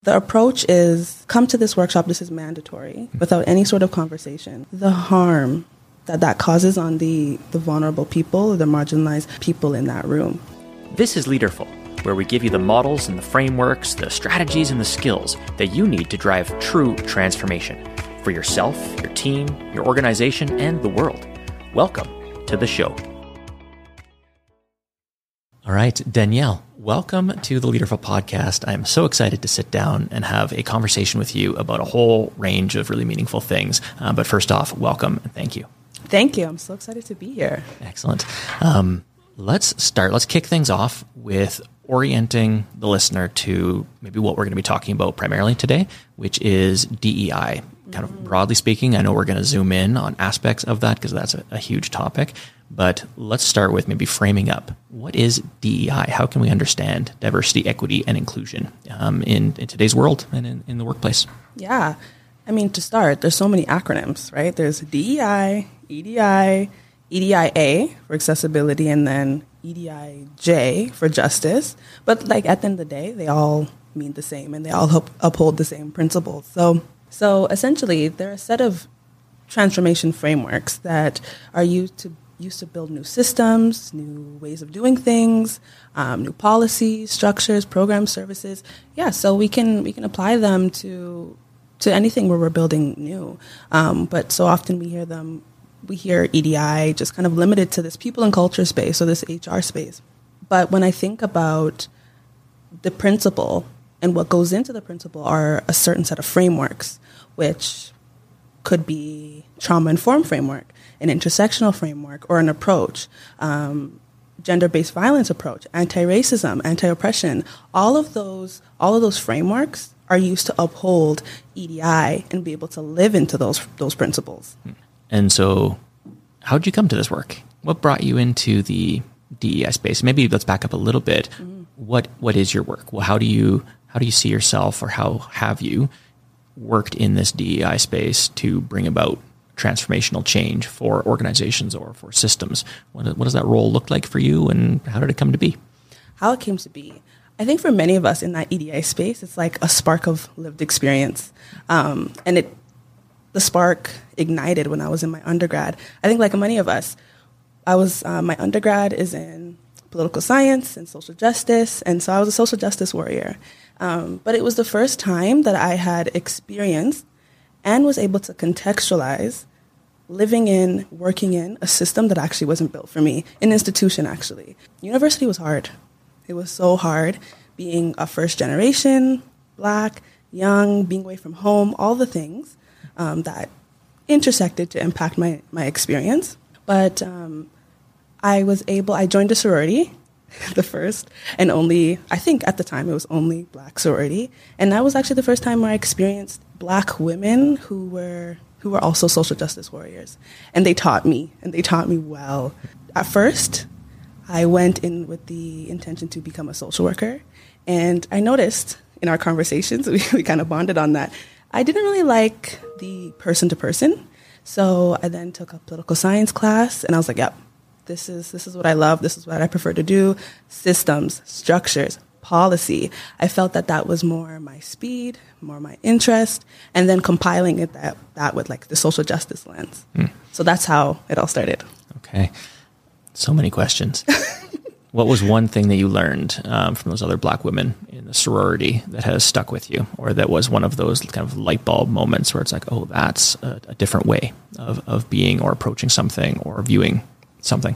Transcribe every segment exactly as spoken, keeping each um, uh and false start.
The approach is come to this workshop, this is mandatory, without any sort of conversation. The harm that that causes on the, the vulnerable people, the marginalized people in that room. This is Leaderful, where we give you the models and the frameworks, the strategies and the skills that you need to drive true transformation for yourself, your team, your organization, and the world. Welcome to the show. All right, Danielle, welcome to the Leaderful podcast. I'm so excited to sit down and have a conversation with you about a whole range of really meaningful things. Uh, but first off, welcome and thank you. Thank you. I'm so excited to be here. Excellent. Um, let's start. Let's kick things off with orienting the listener to maybe what we're going to be talking about primarily today, which is D E I. Kind of broadly speaking, I know we're going to zoom in on aspects of that because that's a, a huge topic. But let's start with maybe framing up. What is D E I? How can we understand diversity, equity, and inclusion um, in, in today's world and in, in the workplace? Yeah. I mean, to start, there's so many acronyms, right? There's D E I, E D I, E D I A for accessibility, and then E D I J for justice. But like at the end of the day, they all mean the same and they all help uphold the same principles. So, so essentially, they're a set of transformation frameworks that are used to used to build new systems, new ways of doing things, um, new policies, structures, programs, services. Yeah, so we can we can apply them to to anything where we're building new. Um, but so often we hear them, we hear E D I just kind of limited to this people and culture space or this H R space. But when I think about the principle and what goes into the principle are a certain set of frameworks, which could be trauma-informed framework, an intersectional framework, or an approach, um, gender-based violence approach, anti-racism, anti-oppression. All of those, all of those frameworks are used to uphold E D I and be able to live into those those principles. And so, how did you come to this work? What brought you into the D E I space? Maybe let's back up a little bit. Mm-hmm. What what is your work? Well, how do you how do you see yourself, or how have you worked in this D E I space to bring about transformational change for organizations or for systems? What, what does that role look like for you, and how did it come to be? How it came to be. I think for many of us in that E D I space, it's like a spark of lived experience. Um, and it, the spark ignited when I was in my undergrad. I think like many of us, I was, uh, my undergrad is in political science and social justice. And so I was a social justice warrior. Um, but it was the first time that I had experienced and was able to contextualize living in, working in a system that actually wasn't built for me, an institution actually. University was hard. It was so hard being a first generation, Black, young, being away from home, all the things um, that intersected to impact my, my experience. But um, I was able, I joined a sorority, the first and only, I think at the time it was only Black sorority. And that was actually the first time where I experienced Black women who were who were also social justice warriors. And they taught me, and they taught me well. At first, I went in with the intention to become a social worker. And I noticed in our conversations, we, we kind of bonded on that, I didn't really like the person-to-person. So I then took a political science class, and I was like, yep, this is this is what I love. This is what I prefer to do. Systems, structures, policy. I felt that that was more my speed, more my interest, and then compiling it that, that with like the social justice lens. Mm. So that's how it all started. Okay. So many questions. What was one thing that you learned um, from those other Black women in the sorority that has stuck with you, or that was one of those kind of light bulb moments where it's like, oh, that's a, a different way of, of being or approaching something or viewing something?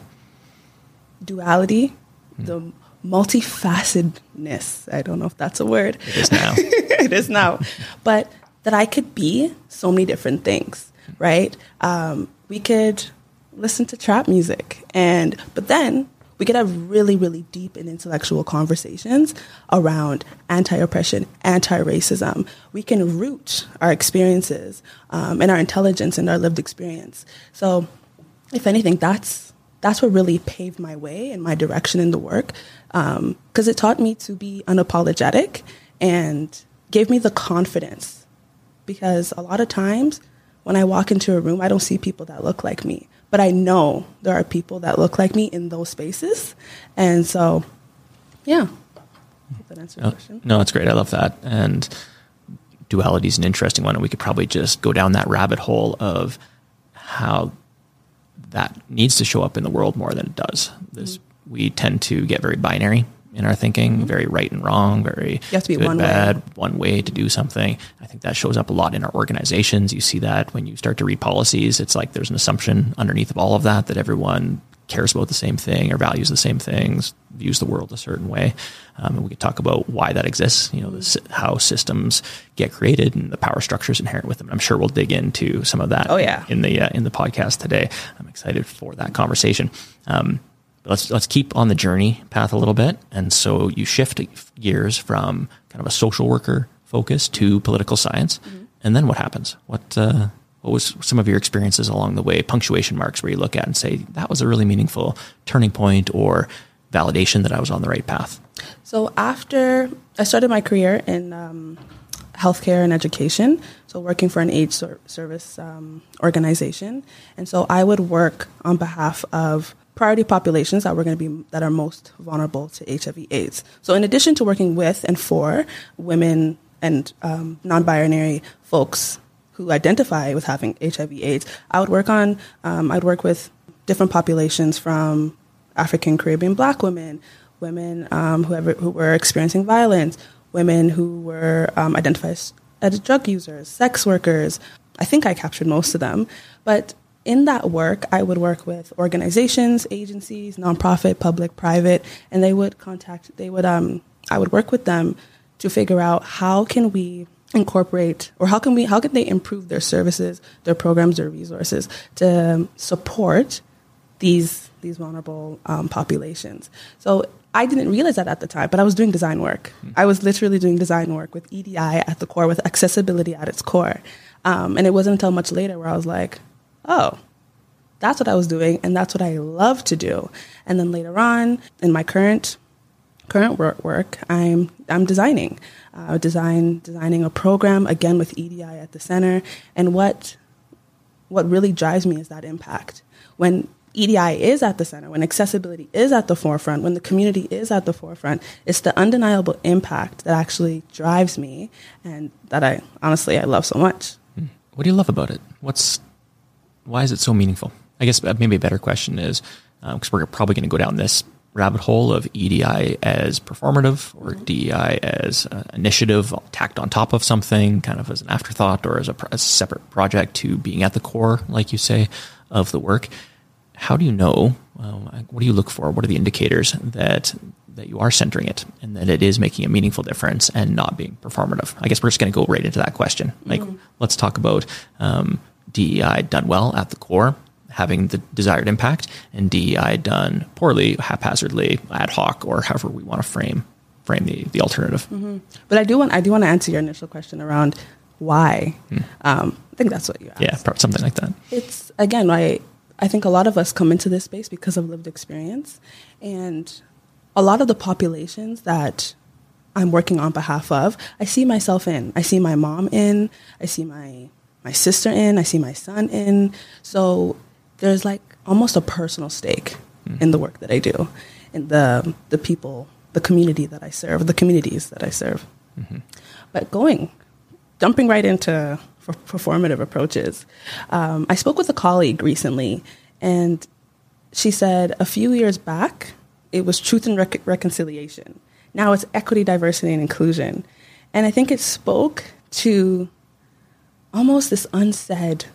Duality, hmm. the multifacetedness. I don't know if that's a word. It is now. It is now. But that I could be so many different things, right? Um, we could listen to trap music, and but then we could have really, really deep and intellectual conversations around anti-oppression, anti-racism. We can root our experiences um, and our intelligence and our lived experience. So if anything, that's that's what really paved my way and my direction in the work, because um, it taught me to be unapologetic and gave me the confidence. Because a lot of times when I walk into a room, I don't see people that look like me. But I know there are people that look like me in those spaces. And so, yeah. Hope that answers your question. No, it's great. I love that. And duality is an interesting one, and we could probably just go down that rabbit hole of how that needs to show up in the world more than it does. This mm-hmm. we tend to get very binary in our thinking, mm-hmm. very right and wrong, very you have to be good, one bad, way. one way to do something. I think that shows up a lot in our organizations. You see that when you start to read policies. It's like there's an assumption underneath of all of that that everyone cares about the same thing or values the same things, views the world a certain way. Um, and we could talk about why that exists, you know, the, how systems get created and the power structures inherent with them. I'm sure we'll dig into some of that oh, yeah. in the uh, in the podcast today. I'm excited for that conversation. Um, but let's let's keep on the journey path a little bit. And so you shift gears from kind of a social worker focus to political science. Mm-hmm. And then what happens? What uh, What was some of your experiences along the way, punctuation marks where you look at and say, that was a really meaningful turning point or validation that I was on the right path? So after I started my career in um, healthcare and education, so working for an AIDS ser- service um, organization. And so I would work on behalf of priority populations that were going to be that are most vulnerable to H I V AIDS. So in addition to working with and for women and um, non-binary folks who identify with having H I V AIDS, I would work on, um, I'd work with different populations from African Caribbean Black women, women um, who, ever, who were experiencing violence, women who were um, identified as drug users, sex workers. I think I captured most of them. But in that work, I would work with organizations, agencies, nonprofit, public, private, and they would contact, they would, um, I would work with them to figure out how can we incorporate, or how can we, how can they improve their services, their programs, their resources to support these these vulnerable um, populations. So I didn't realize that at the time, but I was doing design work. Mm-hmm. I was literally doing design work with E D I at the core, with accessibility at its core. Um, and it wasn't until much later where I was like, oh, that's what I was doing, and that's what I love to do. And then later on, in my current current work, work I'm I'm designing, uh, design designing a program again with E D I at the center. And what what really drives me is that impact. When E D I is at the center, when accessibility is at the forefront, when the community is at the forefront, it's the undeniable impact that actually drives me, and that I honestly I love so much. What do you love about it? What's why is it so meaningful? I guess maybe a better question is, because um, we're probably going to go down this rabbit hole of E D I as performative or mm-hmm. D E I as uh, initiative tacked on top of something, kind of as an afterthought or as a, as a separate project to being at the core, like you say, of the work. How do you know, uh, what do you look for? What are the indicators that that you are centering it and that it is making a meaningful difference and not being performative? I guess we're just going to go right into that question. Like, mm-hmm. let's talk about um, D E I done well at the core, having the desired impact, and D E I done poorly, haphazardly, ad hoc, or however we want to frame frame the, the alternative. Mm-hmm. But I do want I do want to answer your initial question around why. Mm. Um, I think that's what you asked. Yeah, something like that. It's, again, I, I think a lot of us come into this space because of lived experience. And a lot of the populations that I'm working on behalf of, I see myself in. I see my mom in. I see my my sister in. I see my son in. So there's like almost a personal stake mm. in the work that I do, in the the people, the community that I serve, the communities that I serve. Mm-hmm. But going, jumping right into for performative approaches, um, I spoke with a colleague recently, and she said a few years back, it was truth and rec- reconciliation. Now it's equity, diversity, and inclusion. And I think it spoke to almost this unsaid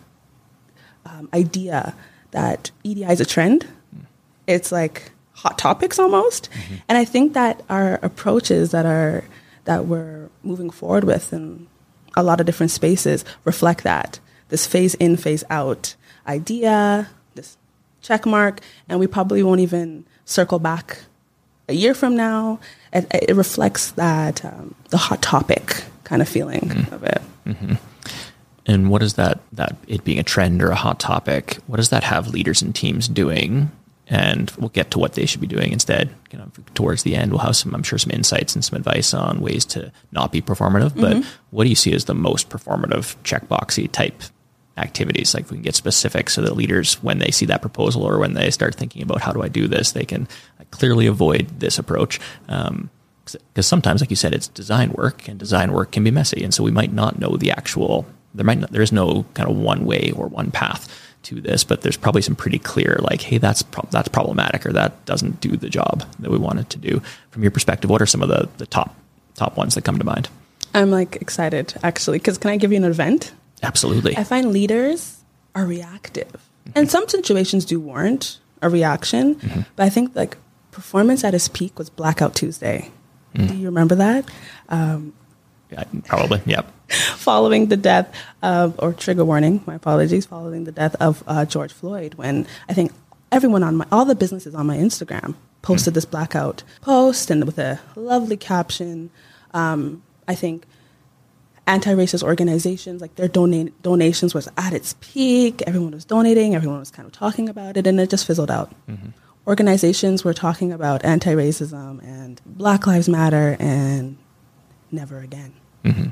um, idea that E D I is a trend. Mm. It's like hot topics almost. Mm-hmm. And I think that our approaches that are that we're moving forward with in a lot of different spaces reflect that. This phase in, phase out idea, this check mark, and we probably won't even circle back a year from now. It, it reflects that, um, the hot topic kind of feeling mm-hmm. of it. Mm-hmm. And what is that, that it being a trend or a hot topic, what does that have leaders and teams doing? And we'll get to what they should be doing instead. You know, towards the end, we'll have some, I'm sure, some insights and some advice on ways to not be performative. But mm-hmm. what do you see as the most performative checkboxy type activities? Like, if we can get specific so that leaders, when they see that proposal or when they start thinking about how do I do this, they can clearly avoid this approach. Um, because sometimes, like you said, it's design work, and design work can be messy. And so we might not know the actual, there might not, there is no kind of one way or one path to this, but there's probably some pretty clear, like, hey, that's pro- that's problematic, or that doesn't do the job that we want it to do. From your perspective, what are some of the, the top top ones that come to mind? I'm like excited actually, because can I give you an event? Absolutely. I find leaders are reactive, mm-hmm. and some situations do warrant a reaction, mm-hmm. but I think like performance at its peak was Blackout Tuesday. Mm. Do you remember that? Um, yeah, probably, yeah. Following the death of, or trigger warning, my apologies, following the death of uh, George Floyd, when I think everyone on my, all the businesses on my Instagram posted mm. this blackout post, and with a lovely caption. Um, I think anti-racist organizations, like their dona- donations was at its peak. Everyone was donating. Everyone was kind of talking about it, and it just fizzled out. Mm-hmm. Organizations were talking about anti-racism and Black Lives Matter, and never again. Mm-hmm.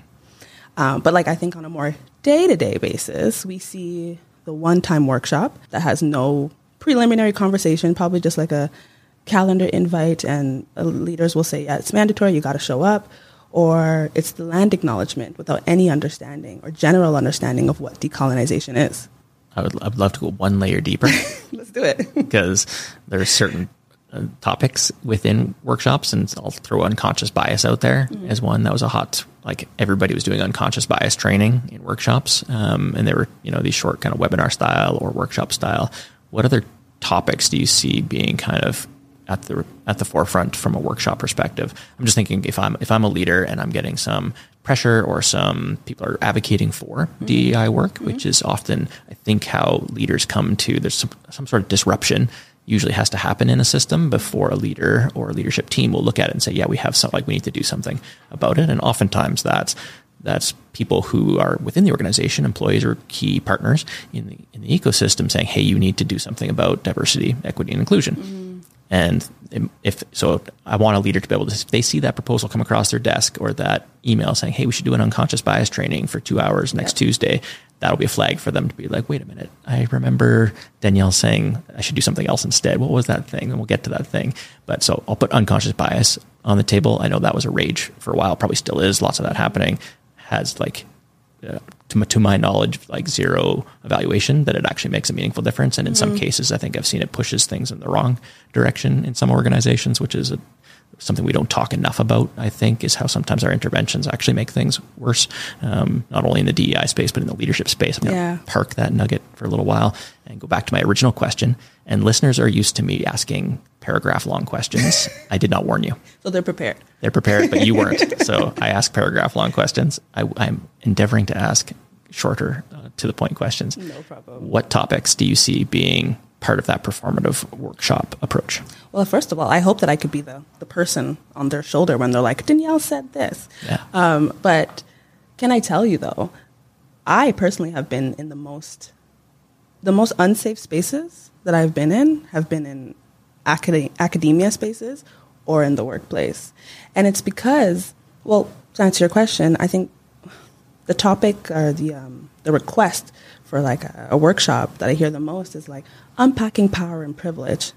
Um, but like I think on a more day-to-day basis, we see the one-time workshop that has no preliminary conversation, probably just like a calendar invite, and uh, leaders will say, yeah, it's mandatory, you got to show up. Or it's the land acknowledgement without any understanding or general understanding of what decolonization is. I would, I'd love to go one layer deeper. Let's do it. Because there are certain uh, topics within workshops, and I'll throw unconscious bias out there mm-hmm. as one. That was a hot, like everybody was doing unconscious bias training in workshops. Um, and they were, you know, these short kind of webinar style or workshop style. What other topics do you see being kind of at the at the forefront from a workshop perspective? I'm just thinking if I'm if I'm a leader and I'm getting some pressure, or some people are advocating for mm-hmm. D E I work, mm-hmm. which is often, I think, how leaders come to, there's some, some sort of disruption usually has to happen in a system before a leader or a leadership team will look at it and say, yeah, we have some, like we need to do something about it. And oftentimes that's that's people who are within the organization, employees or key partners in the in the ecosystem, saying, hey, you need to do something about diversity, equity, and inclusion. Mm-hmm. And if so, I want a leader to be able to, if they see that proposal come across their desk, or that email saying, hey, we should do an unconscious bias training for two hours next yep. Tuesday, that'll be a flag for them to be like, wait a minute, I remember Danielle saying I should do something else instead. What was that thing? And we'll get to that thing. But so I'll put unconscious bias on the table. I know that was a rage for a while, probably still is, lots of that happening. Has like, uh, to, my, to my knowledge, like zero evaluation that it actually makes a meaningful difference. And in mm-hmm. some cases, I think I've seen it pushes things in the wrong direction in some organizations, which is a, something we don't talk enough about, I think, is how sometimes our interventions actually make things worse, um, not only in the D E I space, but in the leadership space. I'm going to yeah. park that nugget for a little while and go back to my original question. And listeners are used to me asking paragraph long questions. I did not warn you. So they're prepared. They're prepared, but you weren't. So I ask paragraph long questions. I, I'm endeavoring to ask shorter, uh, to the point questions. No problem. What topics do you see being part of that performative workshop approach? Well, first of all, I hope that I could be the, the person on their shoulder when they're like, Danielle said this. Yeah. Um, but can I tell you, though, I personally have been in the most, the most unsafe spaces that I've been in have been in acad- academia spaces or in the workplace. And it's because, well, to answer your question, I think the topic or the um, the request for like a, a workshop that I hear the most is like unpacking power and privilege.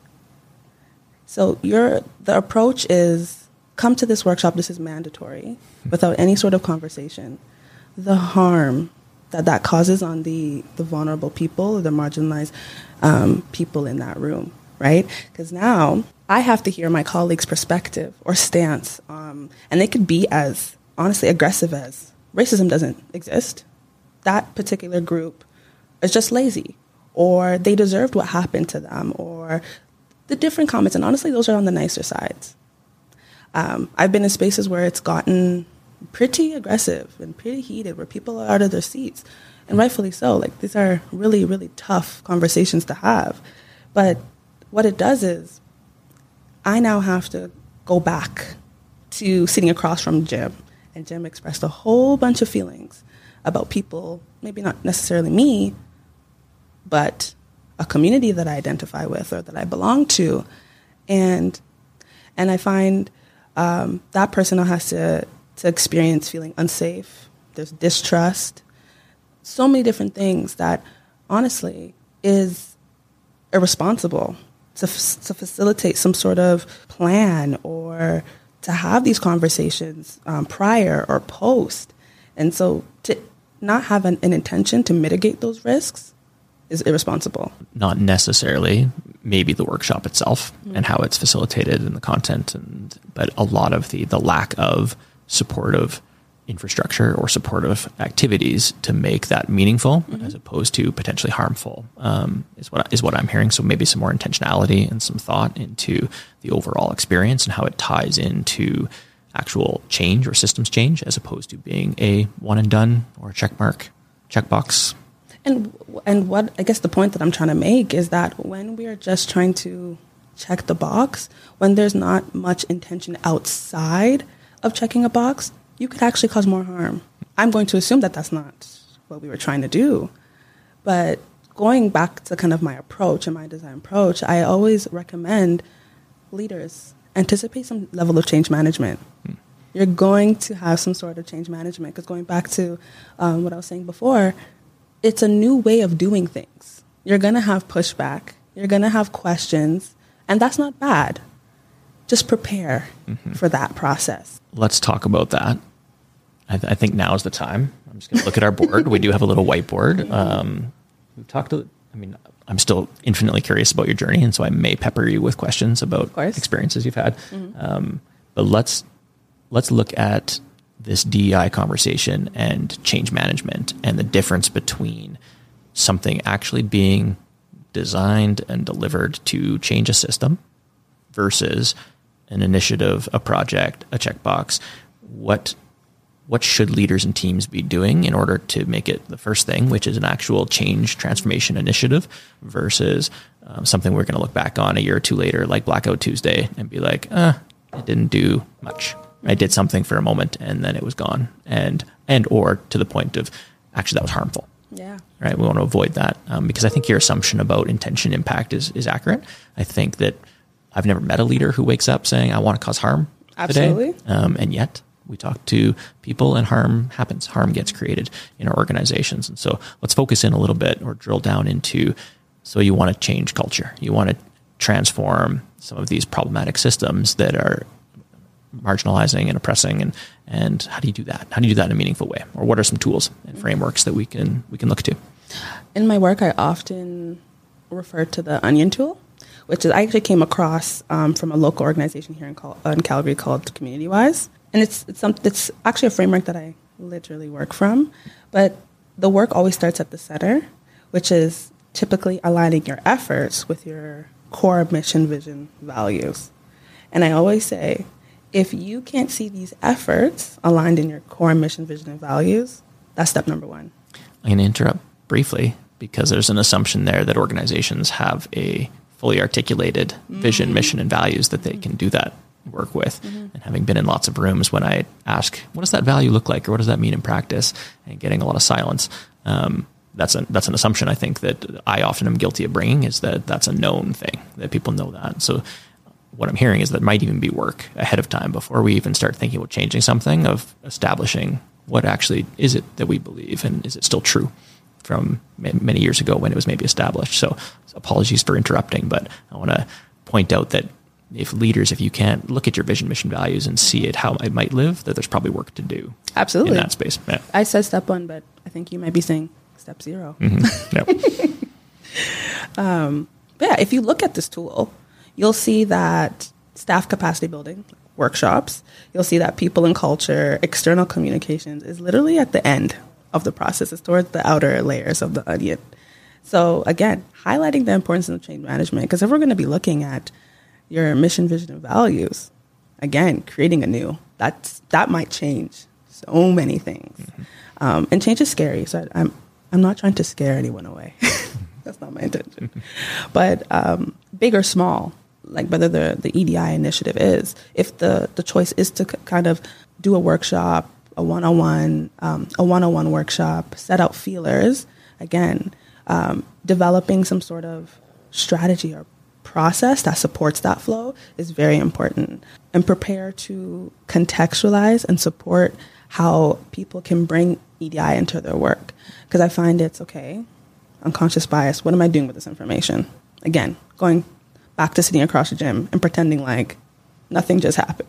So your the approach is come to this workshop, this is mandatory, without any sort of conversation. The harm that that causes on the, the vulnerable people, the marginalized um, people in that room, right? Because now I have to hear my colleague's perspective or stance, um, and they could be as, honestly, aggressive as racism doesn't exist. That particular group is just lazy, or they deserved what happened to them, or the different comments. And honestly, those are on the nicer sides. Um, I've been in spaces where it's gotten pretty aggressive and pretty heated, where people are out of their seats, and rightfully so. Like, these are really, really tough conversations to have. But what it does is I now have to go back to sitting across from Jim, and Jim expressed a whole bunch of feelings about people, maybe not necessarily me, but a community that I identify with or that I belong to. And and I find um, that person has to, to experience feeling unsafe. There's distrust. So many different things that, honestly, is irresponsible to, f- to facilitate some sort of plan or to have these conversations um, prior or post. And so to not have an, an intention to mitigate those risks is irresponsible. Not necessarily maybe the workshop itself Mm-hmm. and how it's facilitated and the content, and but a lot of the the lack of supportive infrastructure or supportive activities to make that meaningful Mm-hmm. as opposed to potentially harmful um, is what is what I'm hearing. So maybe some more intentionality and some thought into the overall experience and how it ties into actual change or systems change as opposed to being a one and done or a check mark, checkbox. And and what I guess the point that I'm trying to make is that when we are just trying to check the box, when there's not much intention outside of checking a box, you could actually cause more harm. I'm going to assume that that's not what we were trying to do. But going back to kind of my approach and my design approach, I always recommend leaders anticipate some level of change management. Hmm. You're going to have some sort of change management because going back to um, what I was saying before, it's a new way of doing things. You're going to have pushback. You're going to have questions, and that's not bad. Just prepare mm-hmm. for that process. Let's talk about that. I, th- I think now is the time. I'm just going to look at our board. We do have a little whiteboard. Um, we've talked to, I mean, I'm still infinitely curious about your journey, and so I may pepper you with questions about experiences you've had. Mm-hmm. Um, but let's let's look at this D E I conversation and change management and the difference between something actually being designed and delivered to change a system versus an initiative, a project, a checkbox. What what should leaders and teams be doing in order to make it the first thing, which is an actual change transformation initiative, versus um, something we're going to look back on a year or two later, like Blackout Tuesday, and be like, uh, it didn't do much. I did something for a moment and then it was gone, and and or to the point of actually that was harmful. Yeah. Right. We want to avoid that um, because I think your assumption about intention impact is is accurate. I think that I've never met a leader who wakes up saying I want to cause harm Absolutely. today, um, and yet we talk to people and harm happens. Harm gets created in our organizations, and so let's focus in a little bit or drill down into. So you want to change culture. You want to transform some of these problematic systems that are marginalizing and oppressing, and and how do you do that? How do you do that in a meaningful way? Or what are some tools and frameworks that we can we can look to? In my work, I often refer to the ONION tool, which is I actually came across um, from a local organization here in, Cal- in Calgary called Community Wise, and it's it's, some, it's actually a framework that I literally work from. But the work always starts at the center, which is typically aligning your efforts with your core mission, vision, values. And I always say, if you can't see these efforts aligned in your core mission, vision, and values, that's step number one. I'm going to interrupt briefly because there's an assumption there that organizations have a fully articulated mm-hmm. vision, mission, and values that they can do that work with. Mm-hmm. And having been in lots of rooms when I ask, what does that value look like, or what does that mean in practice, and getting a lot of silence, um, that's, a, that's an assumption I think that I often am guilty of bringing, is that that's a known thing, that people know that. So what I'm hearing is that might even be work ahead of time before we even start thinking about changing something, of establishing what actually is it that we believe, and is it still true from many years ago when it was maybe established. So apologies for interrupting, but I want to point out that if leaders, if you can't look at your vision, mission, values and see it, how it might live, that there's probably work to do. Absolutely. In that space. Yeah. I said step one, but I think you might be saying step zero. Mm-hmm. Yep. um, but yeah, if you look at this tool, you'll see that staff capacity building, workshops, you'll see that people and culture, external communications is literally at the end of the process. It's towards the outer layers of the onion. So again, highlighting the importance of change management, because if we're going to be looking at your mission, vision, and values, again, creating a new, that's, that might change so many things. Mm-hmm. Um, and change is scary. So I, I'm, I'm not trying to scare anyone away. That's not my intention. But um, big or small, like whether the, the E D I initiative is, if the, the choice is to c- kind of do a workshop, a one-on-one, um, a one-on-one workshop, set out feelers, again, um, developing some sort of strategy or process that supports that flow is very important. And prepare to contextualize and support how people can bring E D I into their work. Because I find it's, okay, unconscious bias, what am I doing with this information? Again, going back to sitting across the gym and pretending like nothing just happened.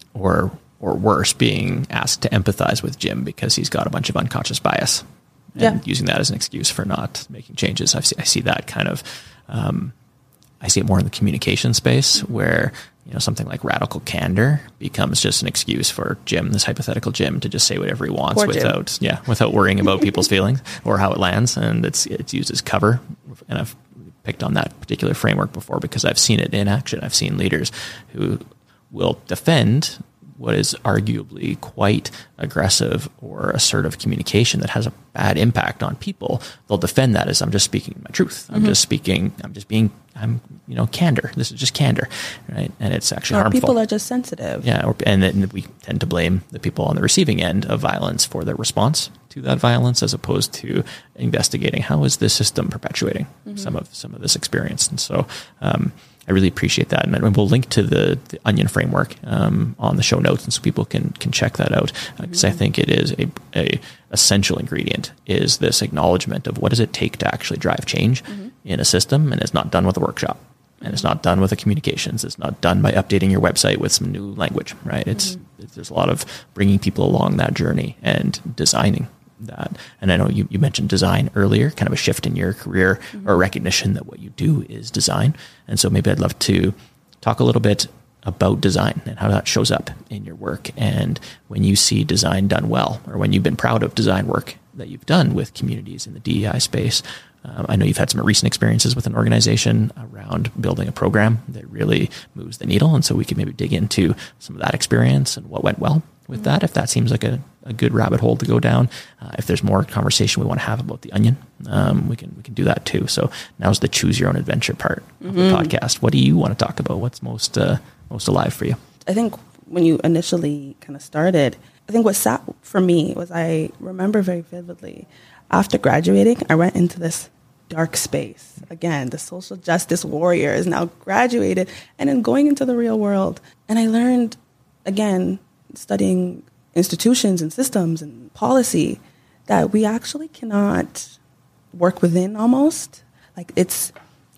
or or worse, being asked to empathize with Jim because he's got a bunch of unconscious bias, and yeah. using that as an excuse for not making changes. I see, I see that kind of, um, I see it more in the communication space where, you know, something like radical candor becomes just an excuse for Jim, this hypothetical Jim, to just say whatever he wants Poor without, Jim. yeah, without worrying about people's feelings or how it lands. And it's, it's used as cover. And I've picked on that particular framework before because I've seen it in action. I've seen leaders who will defend what is arguably quite aggressive or assertive communication that has a bad impact on people. They'll defend that as, I'm just speaking my truth. I'm mm-hmm. just speaking, I'm just being, I'm, you know, candor. This is just candor, right? And it's actually or harmful. People are just sensitive. Yeah. Or, and then we tend to blame the people on the receiving end of violence for their response to that violence, as opposed to investigating how is this system perpetuating mm-hmm. some of, some of this experience. And so, um, I really appreciate that. And we'll link to the, the Onion framework um, on the show notes, and so people can can check that out. Because uh, mm-hmm. I think it is a, a essential ingredient, is this acknowledgement of what does it take to actually drive change mm-hmm. in a system, and it's not done with a workshop. And it's not done with the communications. It's not done by updating your website with some new language, right? It's, mm-hmm. it's there's a lot of bringing people along that journey and designing that. And I know you, you mentioned design earlier, kind of a shift in your career mm-hmm. or recognition that what you do is design. And so maybe I'd love to talk a little bit about design and how that shows up in your work. And when you see design done well, or when you've been proud of design work that you've done with communities in the D E I space. Um, I know you've had some recent experiences with an organization around building a program that really moves the needle. And so we could maybe dig into some of that experience and what went well with that, if that seems like a, a good rabbit hole to go down. Uh, if there's more conversation we want to have about the Onion, um, we can we can do that too. So now's the choose your own adventure part of the mm-hmm. podcast. What do you want to talk about? What's most uh, most alive for you? I think when you initially kind of started, I think what sat for me was, I remember very vividly, after graduating, I went into this dark space. Again, the social justice warrior is now graduated and then going into the real world. And I learned, again, studying institutions and systems and policy, that we actually cannot work within almost. Like, it's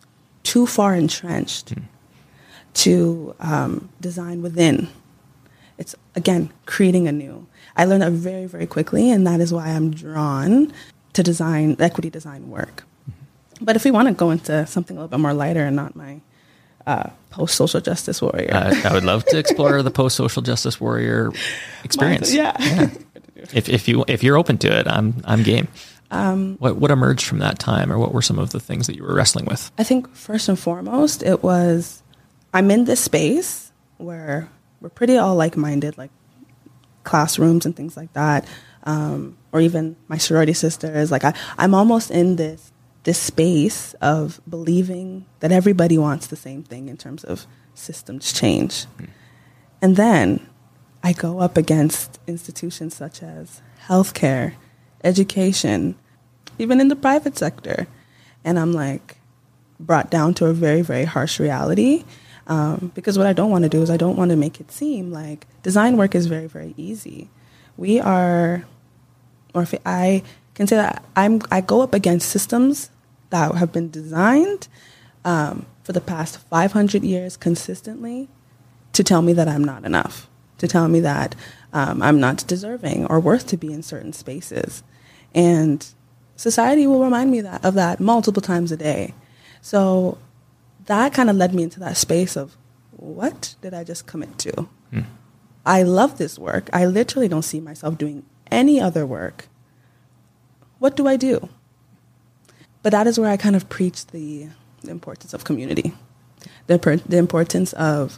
too far entrenched mm. to um, design within. It's, again, creating anew. I learned that very, very quickly, and that is why I'm drawn to design, equity design work. Mm-hmm. But if we want to go into something a little bit more lighter and not my uh, post-social justice warrior. Uh, I would love to explore the post-social justice warrior experience. Yeah. yeah. If if you if you're open to it, I'm I'm game. Um, what what emerged from that time, or what were some of the things that you were wrestling with? I think first and foremost, it was, I'm in this space where we're pretty all like-minded, like classrooms and things like that, um, or even my sorority sisters. Like I, I'm almost in this this space of believing that everybody wants the same thing in terms of systems change. Mm. And then I go up against institutions such as healthcare, education, even in the private sector. And I'm like brought down to a very, very harsh reality. Um, because what I don't want to do is I don't want to make it seem like design work is very, very easy. We are, or if I can say that I'm, I go up against systems that have been designed um, for the past five hundred years consistently to tell me that I'm not enough, to tell me that um, I'm not deserving or worth to be in certain spaces. And society will remind me that, of that multiple times a day. So that kind of led me into that space of, what did I just commit to? Hmm. I love this work. I literally don't see myself doing any other work. What do I do? But that is where I kind of preach the, the importance of community, the, the importance of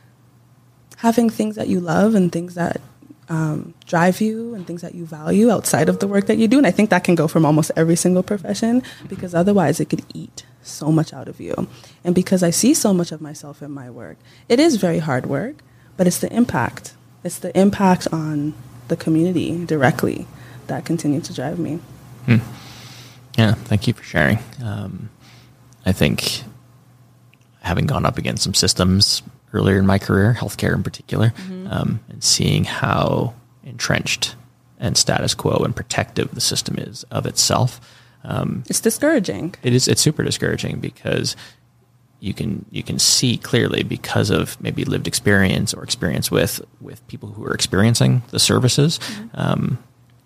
having things that you love and things that um, drive you and things that you value outside of the work that you do. And I think that can go from almost every single profession, because otherwise it could eat so much out of you. And because I see so much of myself in my work, it is very hard work, but it's the impact. It's the impact on the community directly that continues to drive me. Hmm. Yeah, thank you for sharing. Um, I think having gone up against some systems earlier in my career, healthcare in particular, mm-hmm. um, and seeing how entrenched and status quo and protective the system is of itself. Um, it's discouraging. It is. It's super discouraging, because you can you can see clearly because of maybe lived experience or experience with with people who are experiencing the services, mm-hmm. um,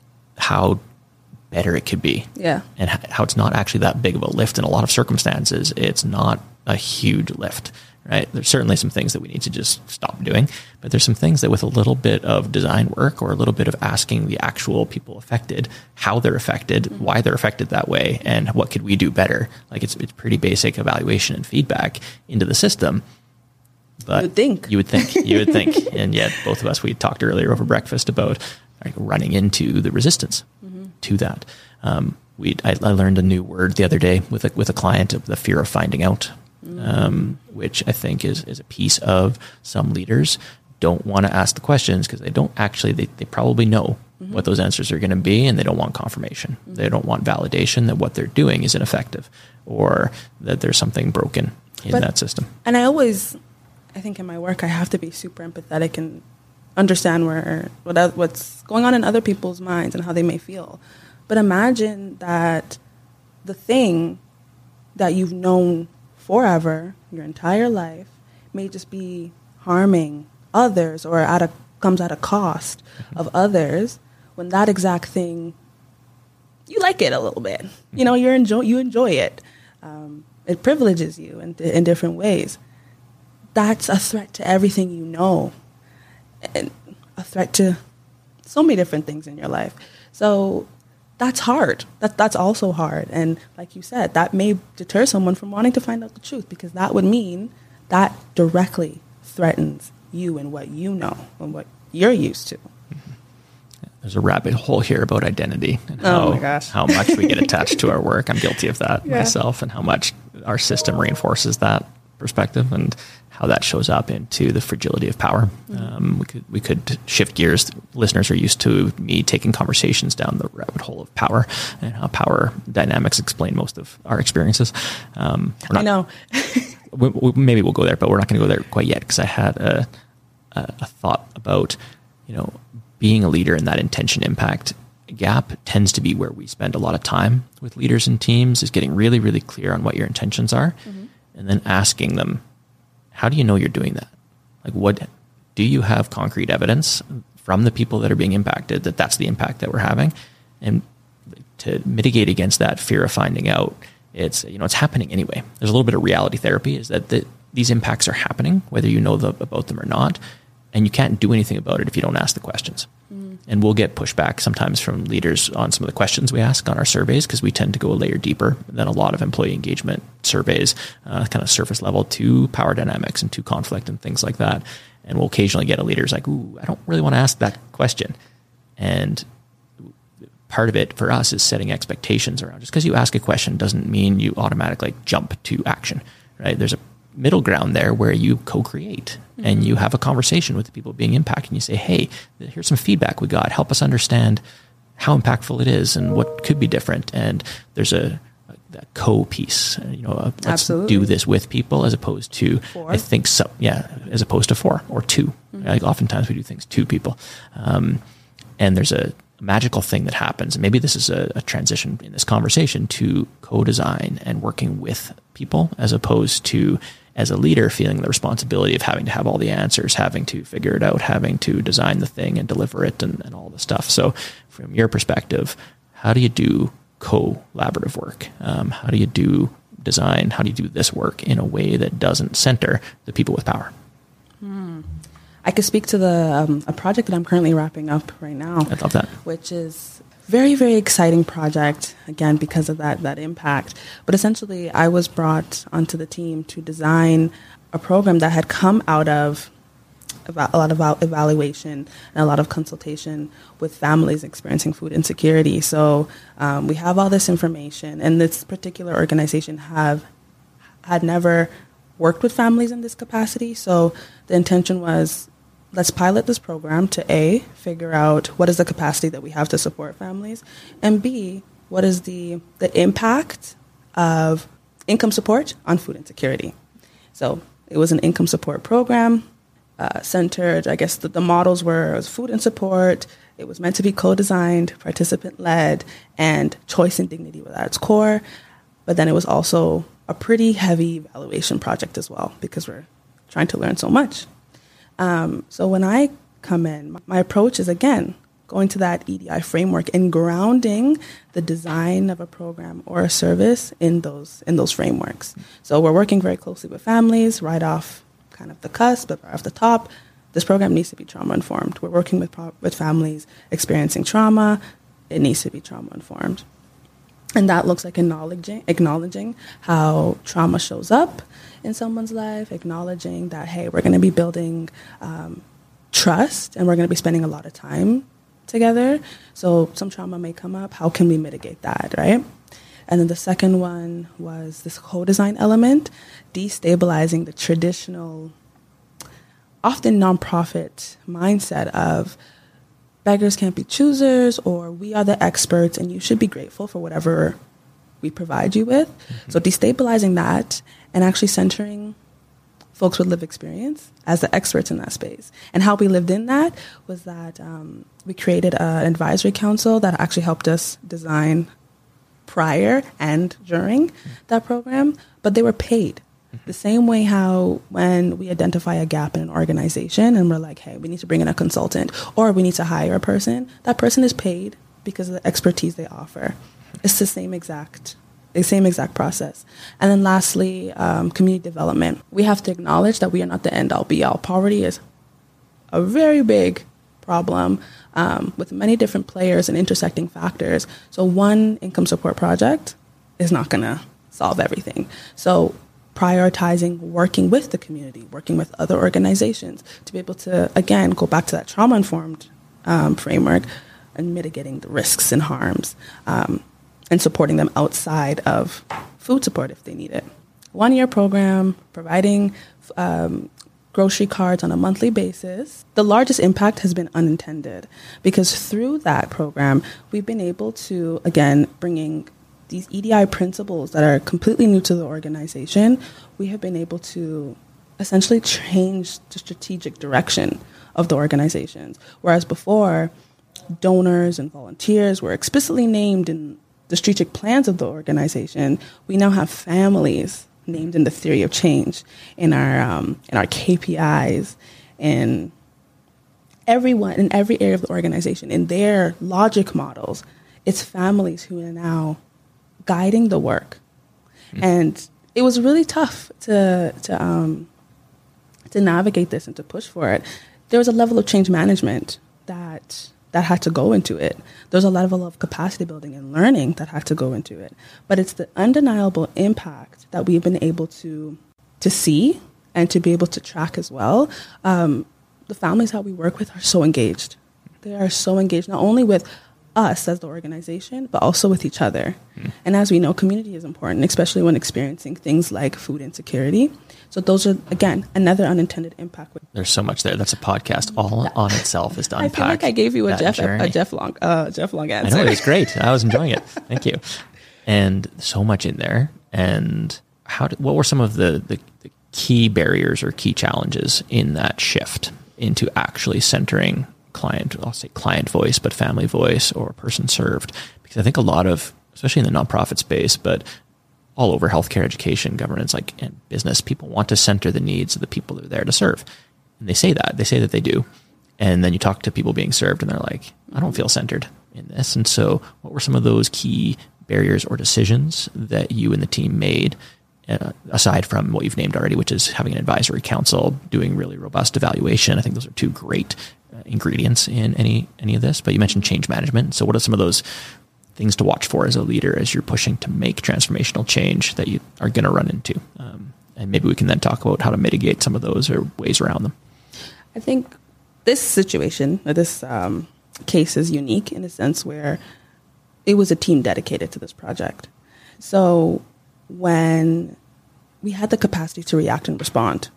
how better it could be. Yeah. And how it's not actually that big of a lift in a lot of circumstances. It's not a huge lift, right? There's certainly some things that we need to just stop doing, but there's some things that with a little bit of design work or a little bit of asking the actual people affected, how they're affected, mm-hmm. why they're affected that way, and what could we do better? Like it's it's pretty basic evaluation and feedback into the system. But you would think. You would think. You would think. And yet both of us, we talked earlier over breakfast about like, running into the resistance mm-hmm. to that. Um, we I, I learned a new word the other day with a, with a client, the fear of finding out. Um, which I think is, is a piece of some leaders don't want to ask the questions because they don't actually, they, they probably know mm-hmm. what those answers are going to be, and they don't want confirmation. Mm-hmm. They don't want validation that what they're doing is ineffective or that there's something broken in but, that system. And I always, I think in my work, I have to be super empathetic and understand where what what's going on in other people's minds and how they may feel. But imagine that the thing that you've known forever, your entire life, may just be harming others or at a comes at a cost mm-hmm. of others, when that exact thing, you like it a little bit. Mm-hmm. You know, you enjoy you enjoy it. Um, it privileges you in, in different ways. That's a threat to everything you know, and a threat to so many different things in your life. So that's hard. That that's also hard. And like you said, that may deter someone from wanting to find out the truth, because that would mean that directly threatens you and what you know and what you're used to. Mm-hmm. There's a rabbit hole here about identity and oh how, my gosh. how much we get attached to our work. I'm guilty of that yeah. myself, and how much our system reinforces that perspective and how that shows up into the fragility of power. Mm-hmm. Um, we could we could shift gears. Listeners are used to me taking conversations down the rabbit hole of power and how power dynamics explain most of our experiences. Um, not, I know. we, we, maybe we'll go there, but we're not going to go there quite yet, because I had a, a, a thought about, you know, being a leader in that intention impact gap tends to be where we spend a lot of time with leaders and teams, is getting really, really clear on what your intentions are. Mm-hmm. And then asking them, how do you know you're doing that? Like, what do you have concrete evidence from the people that are being impacted that that's the impact that we're having? And to mitigate against that fear of finding out, it's, you know, it's happening anyway. There's a little bit of reality therapy, is that the, these impacts are happening, whether you know the, about them or not, and you can't do anything about it if you don't ask the questions. Mm. And we'll get pushback sometimes from leaders on some of the questions we ask on our surveys, because we tend to go a layer deeper than a lot of employee engagement surveys, uh, kind of surface level to power dynamics and to conflict and things like that. And we'll occasionally get a leader's like, ooh, I don't really want to ask that question. And part of it for us is setting expectations around, just because you ask a question doesn't mean you automatically jump to action, right? There's a middle ground there where you co-create mm-hmm. and you have a conversation with the people being impacted, and you say, hey, here's some feedback we got. Help us understand how impactful it is and what could be different. And there's a, a co-piece, you know, a, let's Absolutely. do this with people, as opposed to, four. I think so, yeah, as opposed to four or two. Mm-hmm. Like oftentimes we do things to people. Um, and there's a magical thing that happens. And maybe this is a, a transition in this conversation to co-design and working with people, as opposed to, as a leader, feeling the responsibility of having to have all the answers, having to figure it out, having to design the thing and deliver it, and, and all the stuff. So from your perspective, how do you do collaborative work? Um, how do you do design? How do you do this work in a way that doesn't center the people with power? Hmm. I could speak to the um, a project that I'm currently wrapping up right now. I love that. Which is very, very exciting project, again, because of that that impact. But essentially, I was brought onto the team to design a program that had come out of a lot of evaluation and a lot of consultation with families experiencing food insecurity. So um, we have all this information, and this particular organization have had never worked with families in this capacity. So the intention was, let's pilot this program to A, figure out what is the capacity that we have to support families, and B, what is the the impact of income support on food insecurity. So it was an income support program uh, centered, I guess the, the models were it was food and support. It was meant to be co-designed, participant-led, and choice and dignity were at its core. But then it was also a pretty heavy evaluation project as well, because we're trying to learn so much. Um, so when I come in, my approach is, again, going to that E D I framework and grounding the design of a program or a service in those in those frameworks. So we're working very closely with families right off kind of the cusp, but right off the top. This program needs to be trauma-informed. We're working with pro- with families experiencing trauma. It needs to be trauma-informed. And that looks like acknowledging, acknowledging how trauma shows up in someone's life, acknowledging that, hey, we're going to be building um, trust and we're going to be spending a lot of time together. So some trauma may come up. How can we mitigate that, right? And then the second one was this co-design element, destabilizing the traditional, often nonprofit mindset of beggars can't be choosers, or we are the experts and you should be grateful for whatever we provide you with. Mm-hmm. So destabilizing that and actually centering folks with lived experience as the experts in that space. And how we lived in that was that um, we created an advisory council that actually helped us design prior and during mm-hmm. that program, but they were paid. The same way how when we identify a gap in an organization and we're like, hey, we need to bring in a consultant or we need to hire a person, that person is paid because of the expertise they offer. It's the same exact, the same exact process. And then lastly, um, community development. We have to acknowledge that we are not the end all be all. Poverty is a very big problem um, with many different players and intersecting factors. So one income support project is not going to solve everything. So prioritizing working with the community, working with other organizations to be able to, again, go back to that trauma-informed um, framework and mitigating the risks and harms um, and supporting them outside of food support if they need it. One-year program, providing um, grocery cards on a monthly basis. The largest impact has been unintended because through that program, we've been able to, again, bringing these E D I principles that are completely new to the organization, we have been able to essentially change the strategic direction of the organizations. Whereas before, donors and volunteers were explicitly named in the strategic plans of the organization, we now have families named in the theory of change, in our um, in our K P Is, in everyone, in every area of the organization, in their logic models. It's families who are now guiding the work. Mm-hmm. And it was really tough to to um, to navigate this and to push for it. There was a level of change management that that had to go into it. There's a level of capacity building and learning that had to go into it. But it's the undeniable impact that we've been able to to see and to be able to track as well. Um, the families that we work with are so engaged. They are so engaged, not only with us as the organization, but also with each other. Mm. And as we know, community is important, especially when experiencing things like food insecurity. So those are, again, another unintended impact. There's so much there. That's a podcast all that, on itself is to unpack. I feel like I gave you a Jeff a, a Jeff Long uh, Jeff Long answer. I know, it was great. I was enjoying it. Thank you. And so much in there. And how? Did, what were some of the, the, the key barriers or key challenges in that shift into actually centering client, I'll say client voice, but family voice or person served? Because I think a lot of, especially in the nonprofit space, but all over healthcare, education, governance, like and business, people want to center the needs of the people they're there to serve. And they say that, they say that they do. And then you talk to people being served and they're like, I don't feel centered in this. And so what were some of those key barriers or decisions that you and the team made, uh, aside from what you've named already, which is having an advisory council, doing really robust evaluation? I think those are two great uh, ingredients in any any of this. But you mentioned change management. So what are some of those things to watch for as a leader as you're pushing to make transformational change that you are going to run into? Um, and maybe we can then talk about how to mitigate some of those or ways around them. I think this situation, or this um, case is unique in a sense where it was a team dedicated to this project. So when we had the capacity to react and respond,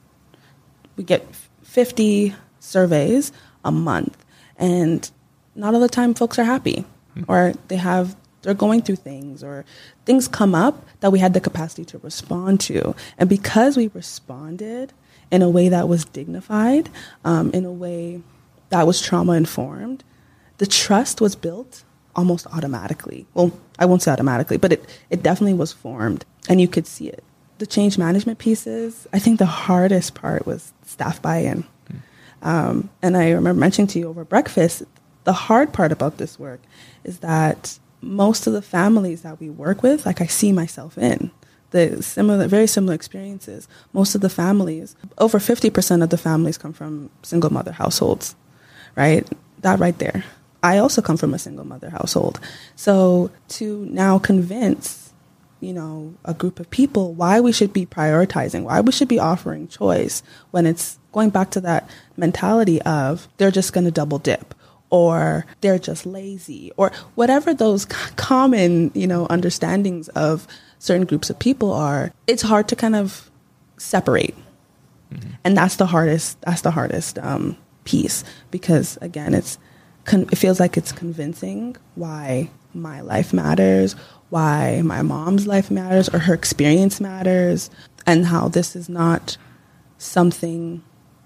we get fifty surveys a month, and not all the time folks are happy, mm-hmm. or they have they're going through things, or things come up that we had the capacity to respond to. And because we responded in a way that was dignified, um, in a way that was trauma-informed, the trust was built almost automatically. Well, I won't say automatically, but it, it definitely was formed, and you could see it. the change management pieces, I think the hardest part was staff buy-in. Mm. Um, and I remember mentioning to you over breakfast, the hard part about this work is that most of the families that we work with, like I see myself in, the similar, very similar experiences. Most of the families, over fifty percent of the families come from single mother households, right? That right there. I also come from a single mother household. So to now convince, you know, a group of people why we should be prioritizing, why we should be offering choice when it's going back to that mentality of they're just going to double dip, or they're just lazy, or whatever those c- common, you know, understandings of certain groups of people are, it's hard to kind of separate. Mm-hmm. And that's the hardest, that's the hardest um, piece, because again, it's, con- it feels like it's convincing why my life matters, why my mom's life matters, or her experience matters, and how this is not something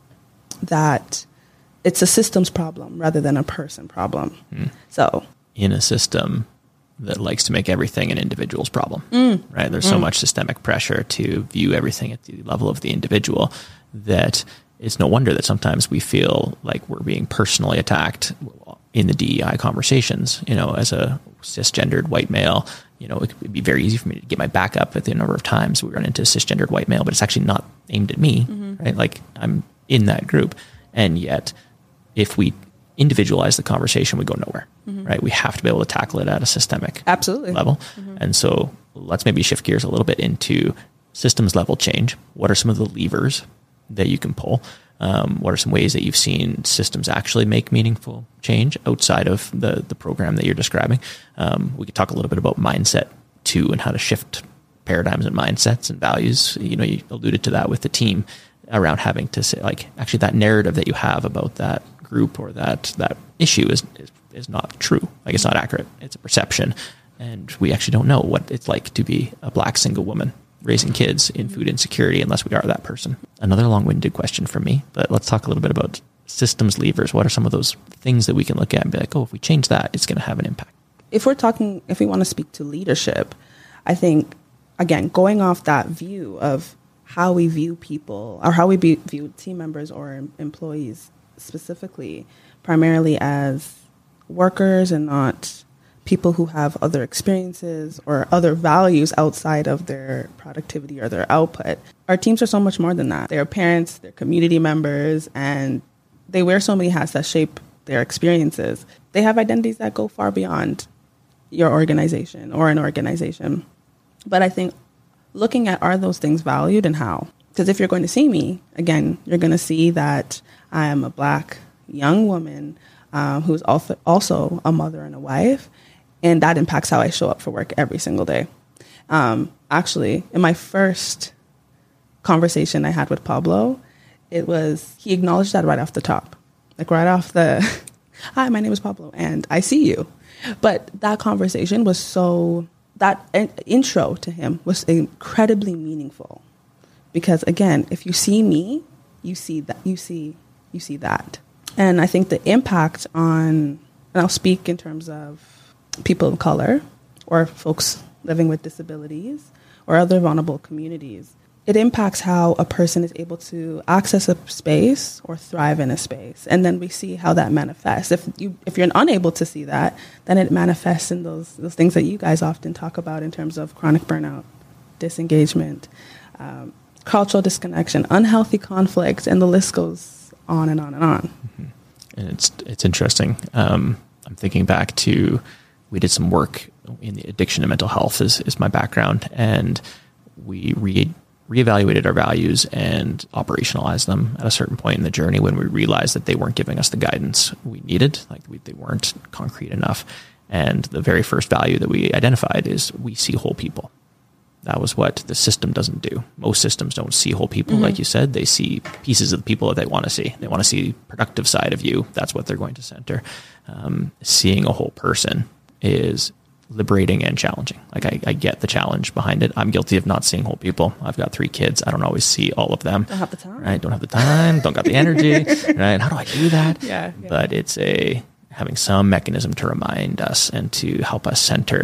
that it's a systems problem rather than a person problem. Mm. So in a system that likes to make everything an individual's problem, mm. right? There's mm. so much systemic pressure to view everything at the level of the individual that it's no wonder that sometimes we feel like we're being personally attacked in the D E I conversations. You know, as a cisgendered white male, you know, it would be very easy for me to get my back up at the number of times we run into a cisgendered white male, but it's actually not aimed at me, mm-hmm. right? Like I'm in that group. And yet if we individualize the conversation, we go nowhere, mm-hmm. right? We have to be able to tackle it at a systemic Absolutely. level. Mm-hmm. And so let's maybe shift gears a little bit into systems level change. What are some of the levers that you can pull? Um, what are some ways that you've seen systems actually make meaningful change outside of the, the program that you're describing? Um, we could talk a little bit about mindset too, and how to shift paradigms and mindsets and values. You know, you alluded to that with the team around having to say, like, actually that narrative that you have about that group or that that issue is, is is not true. Like, it's not accurate. It's a perception, and we actually don't know what it's like to be a Black single woman raising kids in food insecurity unless we are that person. Another long-winded question from me, but let's talk a little bit about systems levers. What are some of those things that we can look at and be like, oh, if we change that, it's going to have an impact? If we're talking, if we want to speak to leadership, I think, again, going off that view of how we view people, or how we be, view team members or employees specifically, primarily as workers and not people who have other experiences or other values outside of their productivity or their output. Our teams are so much more than that. They're parents, they're community members, and they wear so many hats that shape their experiences. They have identities that go far beyond your organization or an organization. But I think looking at, are those things valued and how? Because if you're going to see me, again, you're going to see that I am a Black young woman uh, who's also, also a mother and a wife, and that impacts how I show up for work every single day. Um, actually, in my first conversation I had with Pablo, it was, he acknowledged that right off the top. Like right off the, hi, my name is Pablo, and I see you. But that conversation was so, that in- intro to him was incredibly meaningful. Because again, if you see me, you see that, you see, you see that. And I think the impact on, and I'll speak in terms of people of color or folks living with disabilities or other vulnerable communities, it impacts how a person is able to access a space or thrive in a space. And then we see how that manifests. If you, if you're unable to see that, then it manifests in those, those things that you guys often talk about in terms of chronic burnout, disengagement, um, cultural disconnection, unhealthy conflict, and the list goes on and on and on. Mm-hmm. And it's, it's interesting. Um, I'm thinking back to, we did some work in the addiction and mental health is, is my background. And we re reevaluated our values and operationalized them at a certain point in the journey when we realized that they weren't giving us the guidance we needed. Like we, they weren't concrete enough. And the very first value that we identified is we see whole people. That was what the system doesn't do. Most systems don't see whole people, mm-hmm. like you said. They see pieces of the people that they want to see. They want to see the productive side of you. That's what they're going to center. Um, seeing a whole person is liberating and challenging. Like I, I get the challenge behind it. I'm guilty of not seeing whole people. I've got three kids. I don't always see all of them. Don't have the time. Right? Don't have the time. Don't got the energy. Right? How do I do that? Yeah, yeah. But it's a having some mechanism to remind us and to help us center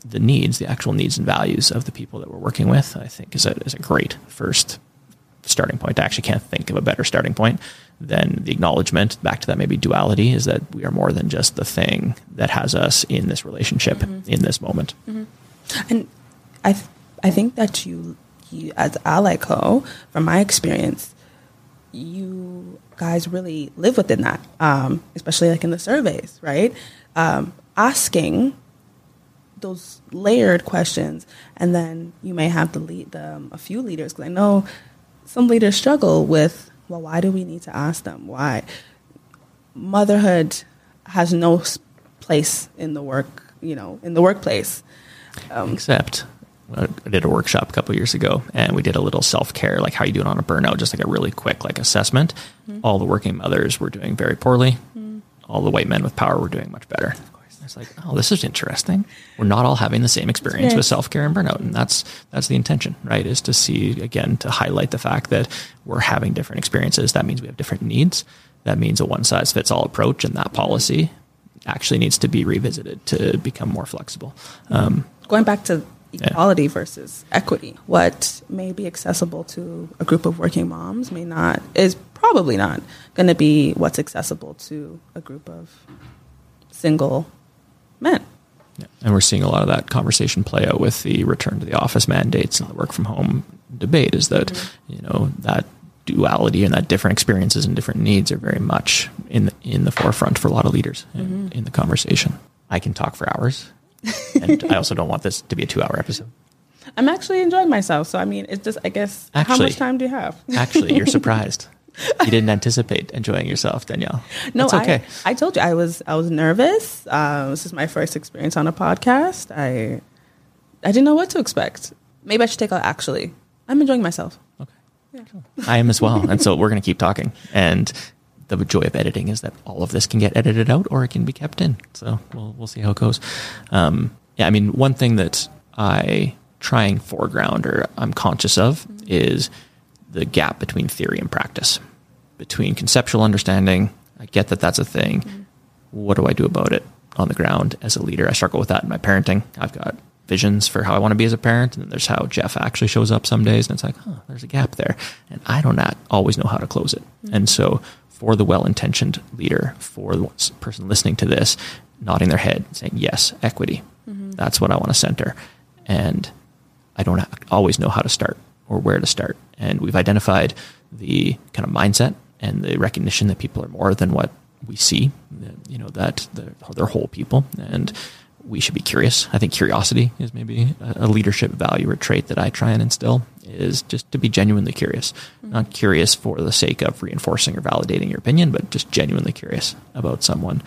the needs, the actual needs and values of the people that we're working with, I think is a, is a great first starting point. I actually can't think of a better starting point than the acknowledgement, back to that maybe duality, is that we are more than just the thing that has us in this relationship, mm-hmm. in this moment. Mm-hmm. And I th- I think that you, you, as Ally Co, from my experience, you guys really live within that, um, especially like in the surveys, right? Um, asking those layered questions, and then you may have the lead, the, um, a few leaders, because I know some leaders struggle with, well, why do we need to ask them? Why? Motherhood has no place in the work, you know, in the workplace. Um, Except, I did a workshop a couple of years ago, and we did a little self-care, like how you doing on a burnout, just like a really quick like assessment. Mm-hmm. All the working mothers were doing very poorly. Mm-hmm. All the white men with power were doing much better. Of course, it's like, oh, this is interesting. We're not all having the same experience with self-care and burnout, and that's that's the intention, right? Is to see, again, to highlight the fact that we're having different experiences. That means we have different needs. That means a one-size-fits-all approach, and that policy actually needs to be revisited to become more flexible. Um, Going back to equality yeah. versus equity, what may be accessible to a group of working moms may not, is probably not going to be what's accessible to a group of single men. Yeah. And we're seeing a lot of that conversation play out with the return to the office mandates and the work from home debate, is that, mm-hmm. you know, that duality and that different experiences and different needs are very much in the, in the forefront for a lot of leaders mm-hmm. in, in the conversation. I can talk for hours. And I also don't want this to be a two-hour episode. I'm actually enjoying myself. So, I mean, it's just, I guess, actually, how much time do you have? Actually, you're surprised. You didn't anticipate enjoying yourself, Danielle. No, That's okay. I, I told you I was I was nervous. Uh, this is my first experience on a podcast. I I didn't know what to expect. Maybe I should take out actually. I'm enjoying myself. Okay. Yeah. Cool. I am as well. And so we're going to keep talking. And the joy of editing is that all of this can get edited out or it can be kept in. So we'll we'll see how it goes. Um, yeah, I mean, one thing that I try and foreground or I'm conscious of mm-hmm. is the gap between theory and practice, between conceptual understanding. I get that that's a thing. Mm-hmm. What do I do about it on the ground as a leader? I struggle with that in my parenting. I've got visions for how I want to be as a parent, and then there's how Jeff actually shows up some days, and it's like, huh, there's a gap there. And I do not always know how to close it. Mm-hmm. And so for the well-intentioned leader, for the person listening to this, nodding their head, saying, yes, equity. Mm-hmm. That's what I want to center. And I don't always know how to start or where to start. And we've identified the kind of mindset and the recognition that people are more than what we see, you know, that they're, they're whole people. And we should be curious. I think curiosity is maybe a leadership value or trait that I try and instill, is just to be genuinely curious. Mm-hmm. Not curious for the sake of reinforcing or validating your opinion, but just genuinely curious about someone.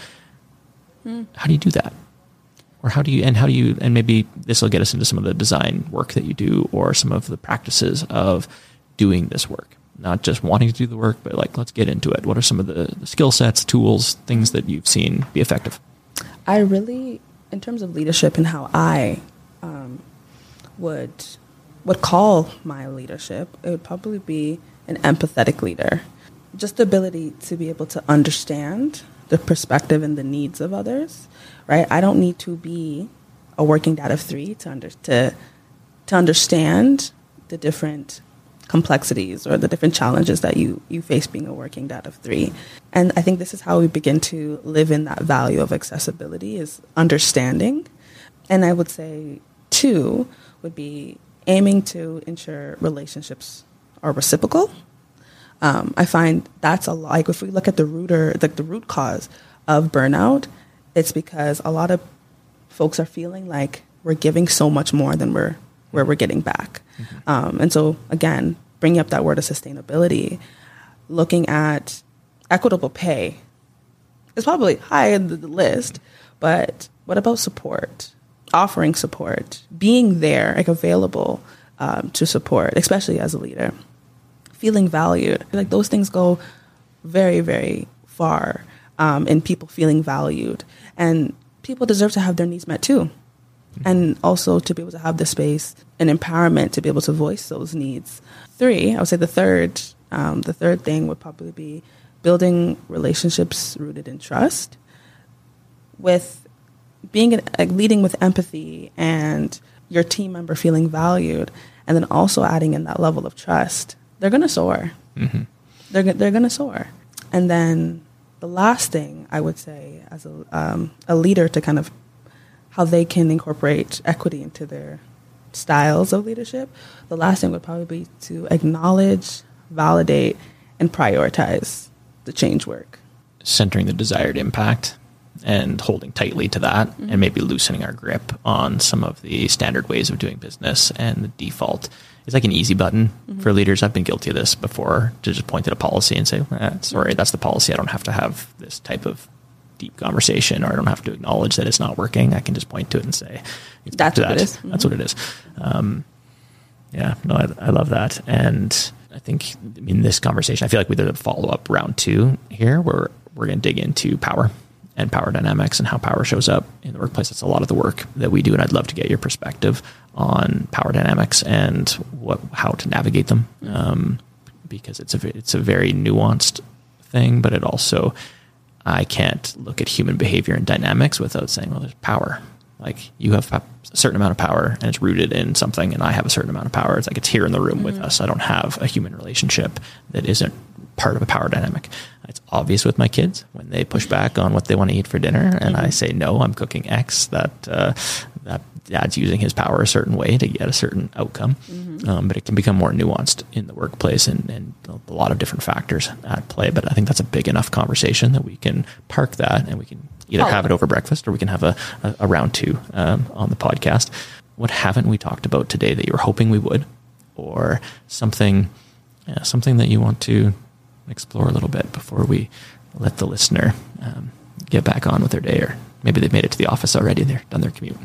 Mm. How do you do that? Or how do you, and how do you, and maybe this will get us into some of the design work that you do or some of the practices of doing this work. Not just wanting to do the work, but like, let's get into it. What are some of the, the skill sets, tools, things that you've seen be effective? I really... in terms of leadership and how I um, would would call my leadership, it would probably be an empathetic leader. Just the ability to be able to understand the perspective and the needs of others, right? I don't need to be a working dad of three to under, to to understand the different complexities or the different challenges that you, you face being a working dad of three. And I think this is how we begin to live in that value of accessibility, is understanding. And I would say, two, would be aiming to ensure relationships are reciprocal. Um, I find that's a lot, like if we look at the root or like the root cause of burnout, it's because a lot of folks are feeling like we're giving so much more than we're where we're getting back. Mm-hmm. Um, and so, again, bringing up that word of sustainability, looking at equitable pay is probably high in the list, but what about support? Offering support, being there, like available um, to support, especially as a leader, feeling valued. Like those things go very, very far um, in people feeling valued. And people deserve to have their needs met too. And also to be able to have the space and empowerment to be able to voice those needs. Three, I would say the third, um, the third thing would probably be building relationships rooted in trust with being an, like leading with empathy and your team member feeling valued, and then also adding in that level of trust, they're going to soar. Mm-hmm. They're, they're going to soar. And then the last thing I would say as a, um, a leader to kind of how they can incorporate equity into their styles of leadership, the last thing would probably be to acknowledge, validate, and prioritize the change work. Centering the desired impact and holding tightly to that, mm-hmm. and maybe loosening our grip on some of the standard ways of doing business and the default. It's like an easy button mm-hmm. for leaders. I've been guilty of this before, to just point at a policy and say, eh, sorry, that's the policy. I don't have to have this type of deep conversation, or I don't have to acknowledge that it's not working. I can just point to it and say, that's what that. it is. Mm-hmm. That's what it is. Um, yeah, no, I, I love that. And I think in this conversation, I feel like we did a follow-up round two here, where we're going to dig into power and power dynamics and how power shows up in the workplace. That's a lot of the work that we do, and I'd love to get your perspective on power dynamics and what how to navigate them, um, because it's a it's a very nuanced thing, but it also, I can't look at human behavior and dynamics without saying, well, there's power. Like, you have a certain amount of power and it's rooted in something, and I have a certain amount of power. It's like it's here in the room mm-hmm. with us. I don't have a human relationship that isn't part of a power dynamic. It's obvious with my kids when they push back on what they want to eat for dinner, and mm-hmm. I say, no, I'm cooking X, that uh, that dad's using his power a certain way to get a certain outcome. Mm-hmm. Um, but it can become more nuanced in the workplace, and, and a lot of different factors at play. But I think that's a big enough conversation that we can park that, and we can either oh. have it over breakfast, or we can have a, a, a round two um, on the podcast. What haven't we talked about today that you were hoping we would, or something, yeah, something that you want to explore a little bit before we let the listener um, get back on with their day, or maybe they've made it to the office already and they're done their commute?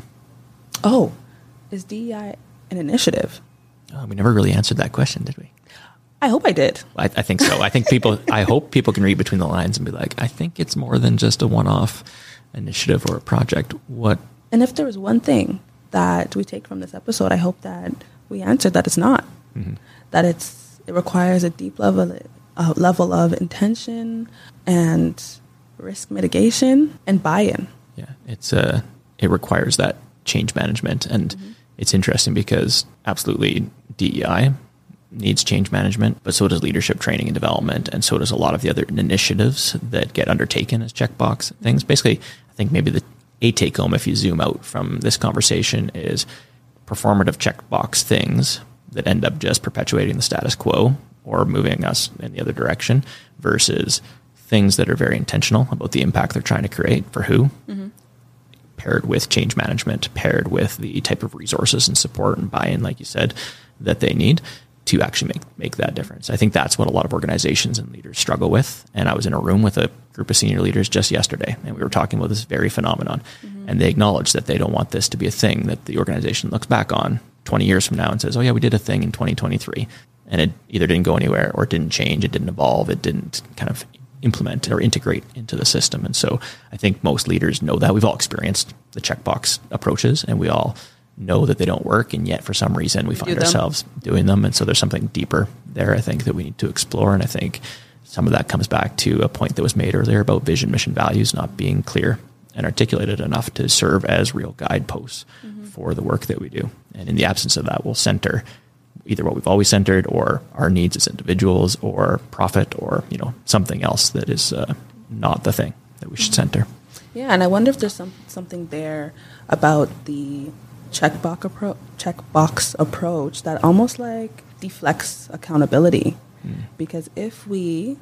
Oh, is D E I an initiative? Oh, we never really answered that question, did we? I hope I did. I, I think so. I think people, I hope people can read between the lines and be like, I think it's more than just a one-off initiative or a project. What? And if there was one thing that we take from this episode, I hope that we answered that it's not. Mm-hmm. That it's it requires a deep level, a level of intention and risk mitigation and buy-in. Yeah, it's uh, it requires that change management, and mm-hmm. it's interesting because absolutely D E I needs change management, but so does leadership training and development, and so does a lot of the other initiatives that get undertaken as checkbox things. Basically, I think maybe the a take-home, if you zoom out from this conversation, is performative checkbox things that end up just perpetuating the status quo or moving us in the other direction, versus things that are very intentional about the impact they're trying to create for who, mm-hmm. paired with change management, paired with the type of resources and support and buy-in, like you said, that they need to actually make, make that difference. I think that's what a lot of organizations and leaders struggle with. And I was in a room with a group of senior leaders just yesterday, and we were talking about this very phenomenon. Mm-hmm. And they acknowledged that they don't want this to be a thing that the organization looks back on twenty years from now and says, oh yeah, we did a thing in twenty twenty-three. And it either didn't go anywhere, or it didn't change, it didn't evolve, it didn't kind of implement or integrate into the system. And so I think most leaders know that. We've all experienced the checkbox approaches, and we all know that they don't work, and yet for some reason we find Do ourselves doing them. And so there's something deeper there, I think, that we need to explore. And I think some of that comes back to a point that was made earlier about vision, mission, values not being clear and articulated enough to serve as real guideposts mm-hmm. for the work that we do. And in the absence of that, we'll center either what we've always centered, or our needs as individuals, or profit, or, you know, something else that is uh, not the thing that we should center. Yeah, and I wonder if there's some something there about the checkbox approach, checkbox approach that almost like deflects accountability. Mm. Because if we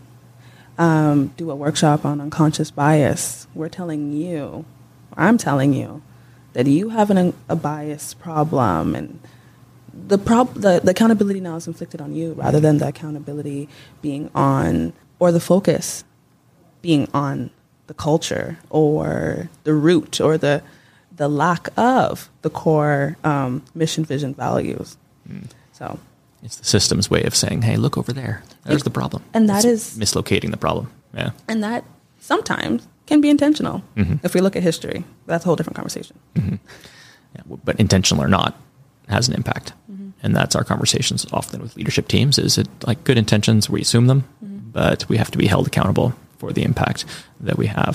um, do a workshop on unconscious bias, we're telling you, or I'm telling you, that you have an, a bias problem, and the, prob- the the accountability now is inflicted on you rather than the accountability being on, or the focus being on the culture or the root or the the lack of the core um, mission, vision, values. Mm. So it's the system's way of saying, hey, look over there. There's it, the problem. And that it's is mislocating the problem. Yeah. And that sometimes can be intentional. Mm-hmm. If we look at history, that's a whole different conversation. Mm-hmm. Yeah, but intentional or not, has an impact. Mm-hmm. And that's our conversations often with leadership teams. Is it like good intentions, we assume them, mm-hmm. but we have to be held accountable for the impact that we have.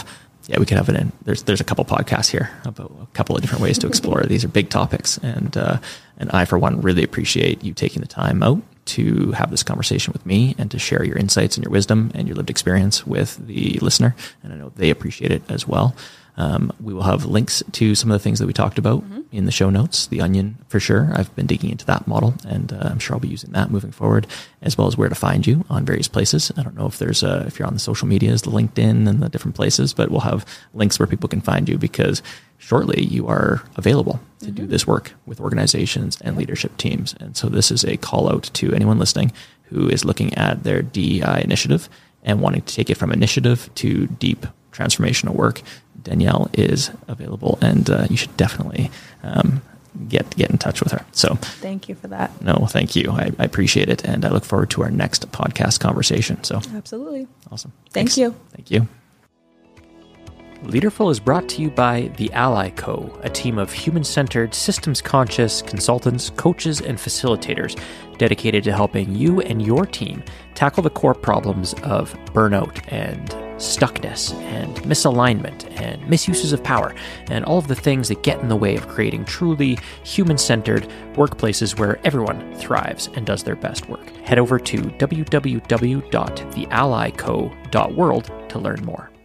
yeah, we could have it in. There's there's a couple podcasts here about a couple of different ways to explore. These are big topics, and uh, and I, for one, really appreciate you taking the time out to have this conversation with me and to share your insights and your wisdom and your lived experience with the listener. And I know they appreciate it as well. Um, we will have links to some of the things that we talked about mm-hmm. in the show notes. The Onion, for sure. I've been digging into that model, and uh, I'm sure I'll be using that moving forward, as well as where to find you on various places. I don't know if there's a, if you're on the social medias, the LinkedIn and the different places, but we'll have links where people can find you, because shortly you are available to mm-hmm. do this work with organizations and leadership teams. And so this is a call out to anyone listening who is looking at their D E I initiative and wanting to take it from initiative to deep transformational work. Danielle is available, and uh, you should definitely um, get get in touch with her. So thank you for that. No, thank you. I, I appreciate it, and I look forward to our next podcast conversation. So absolutely. Awesome. Thank Thanks. you. Thank you. Leaderful is brought to you by The Ally Co., a team of human-centered, systems-conscious consultants, coaches, and facilitators dedicated to helping you and your team tackle the core problems of burnout and stuckness and misalignment and misuses of power and all of the things that get in the way of creating truly human-centered workplaces where everyone thrives and does their best work. Head over to w w w dot the ally co dot world to learn more.